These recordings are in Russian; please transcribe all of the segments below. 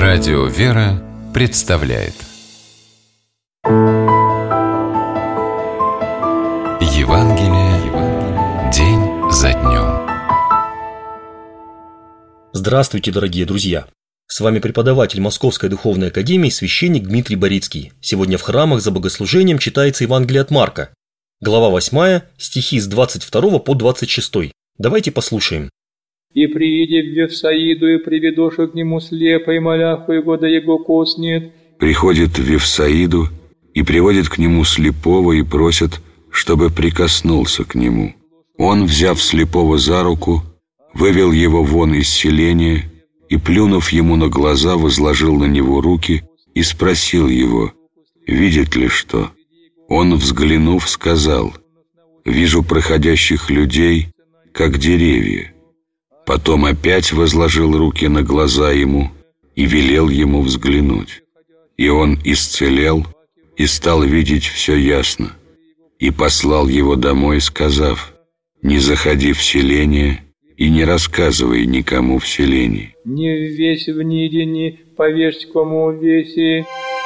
Радио «Вера» представляет Евангелие день за днем. Здравствуйте, дорогие друзья! С вами преподаватель Московской духовной академии священник Дмитрий Борицкий. Сегодня в храмах за богослужением читается Евангелие от Марка, глава 8, стихи с 22 по 26. Давайте послушаем. «И прииди в Вифсаиду, и приведошу к нему слепой, моляху его, да его коснет». Приходит в Вифсаиду и приводит к нему слепого и просит, чтобы прикоснулся к нему. Он, взяв слепого за руку, вывел его вон из селения и, плюнув ему на глаза, возложил на него руки и спросил его, видит ли что. Он, взглянув, сказал, «Вижу проходящих людей, как деревья». Потом опять возложил руки на глаза ему и велел ему взглянуть. И он исцелел и стал видеть все ясно. И послал его домой, сказав, «Не заходи в селение и не рассказывай никому в селении». «Не весь в ниде, не повесь кому веси».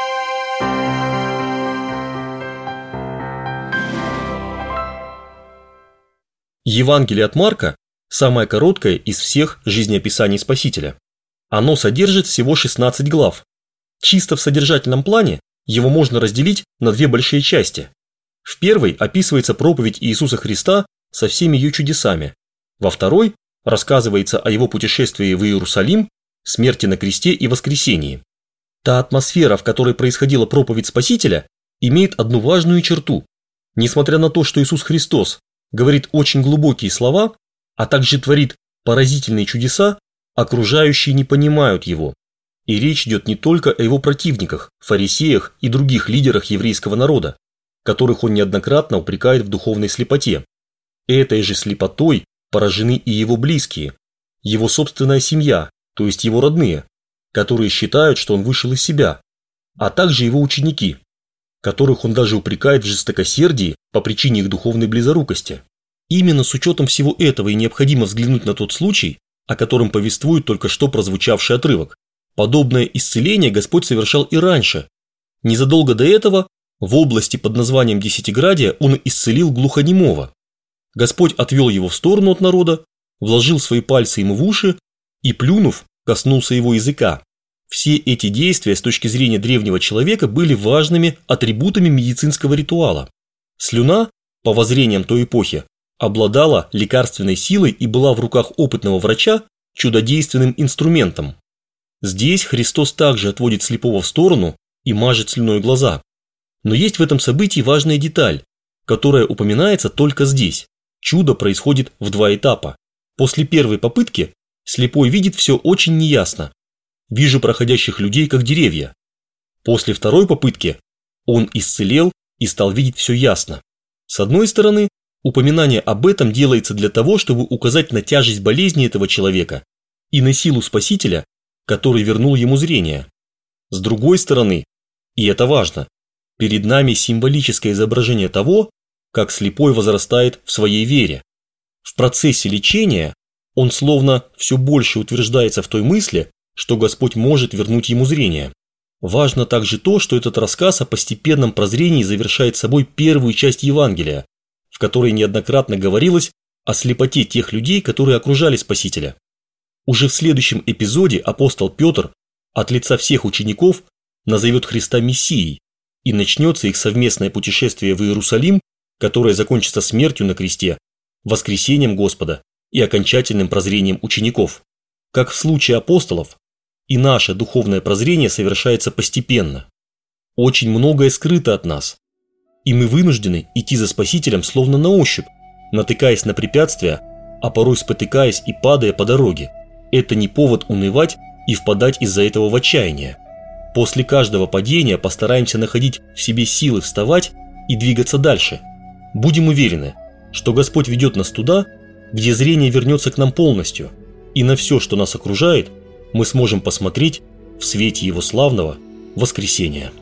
Евангелие от Марка – самое короткое из всех жизнеописаний Спасителя. Оно содержит всего 16 глав. Чисто в содержательном плане его можно разделить на две большие части. В первой описывается проповедь Иисуса Христа со всеми ее чудесами. Во второй рассказывается о его путешествии в Иерусалим, смерти на кресте и воскресении. Та атмосфера, в которой происходила проповедь Спасителя, имеет одну важную черту. Несмотря на то, что Иисус Христос говорит очень глубокие слова, а также творит поразительные чудеса, окружающие не понимают его. И речь идет не только о его противниках, фарисеях и других лидерах еврейского народа, которых он неоднократно упрекает в духовной слепоте. Этой же слепотой поражены и его близкие, его собственная семья, то есть его родные, которые считают, что он вышел из себя, а также его ученики, которых он даже упрекает в жестокосердии по причине их духовной близорукости. Именно с учетом всего этого и необходимо взглянуть на тот случай, о котором повествует только что прозвучавший отрывок. Подобное исцеление Господь совершал и раньше. Незадолго до этого в области под названием Десятиградия он исцелил глухонемого. Господь отвел его в сторону от народа, вложил свои пальцы ему в уши и, плюнув, коснулся его языка. Все эти действия с точки зрения древнего человека были важными атрибутами медицинского ритуала. Слюна, по воззрениям той эпохи, обладала лекарственной силой и была в руках опытного врача чудодейственным инструментом. Здесь Христос также отводит слепого в сторону и мажет слюной глаза. Но есть в этом событии важная деталь, которая упоминается только здесь. Чудо происходит в два этапа. После первой попытки слепой видит все очень неясно. Вижу проходящих людей, как деревья. После второй попытки он исцелел и стал видеть все ясно. С одной стороны, упоминание об этом делается для того, чтобы указать на тяжесть болезни этого человека и на силу Спасителя, который вернул ему зрение. С другой стороны, и это важно, перед нами символическое изображение того, как слепой возрастает в своей вере. В процессе лечения он словно все больше утверждается в той мысли, что Господь может вернуть ему зрение. Важно также то, что этот рассказ о постепенном прозрении завершает собой первую часть Евангелия, в которой неоднократно говорилось о слепоте тех людей, которые окружали Спасителя. Уже в следующем эпизоде апостол Петр от лица всех учеников назовет Христа Мессией, и начнется их совместное путешествие в Иерусалим, которое закончится смертью на кресте, воскресением Господа и окончательным прозрением учеников. Как в случае апостолов, и наше духовное прозрение совершается постепенно. Очень многое скрыто от нас, и мы вынуждены идти за Спасителем словно на ощупь, натыкаясь на препятствия, а порой спотыкаясь и падая по дороге. Это не повод унывать и впадать из-за этого в отчаяние. После каждого падения постараемся находить в себе силы вставать и двигаться дальше. Будем уверены, что Господь ведет нас туда, где зрение вернется к нам полностью, и на все, что нас окружает, мы сможем посмотреть в свете Его славного воскресения.